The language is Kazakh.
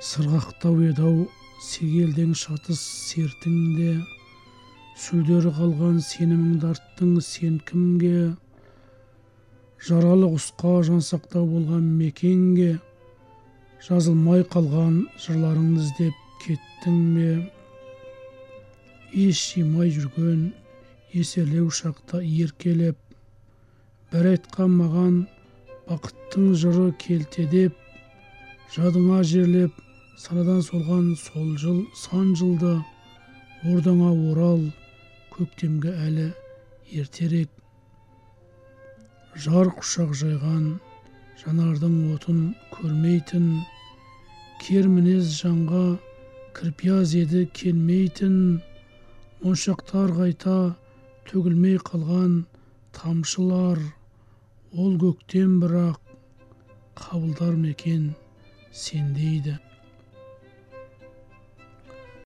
Сырғақтау еді-ау сегелдің шатыс сертіңде, сүлдері қалған сеніміңді арттың сен кімге? Жаралы құсқа жансақтау болған мекенге, жазылмай қалған жырларыңды іздеп кеттің бе? Ес жимай жүрген есерлеу шақта еркелеп, бір айтқан маған бақыттың жыры келте деп, жадыңа жерлеп санадан солған сол жыл сан жылды, ордаңа орал көктемге әлі ертерек. Жар құшақ жайған жанардың отын көрмейтін, кер мінез жанға кірпияз еді келмейтін, моншақтар қайта төгілмей қалған тамшылар, ол көктем бірақ қабылдар ма екен сен дейді.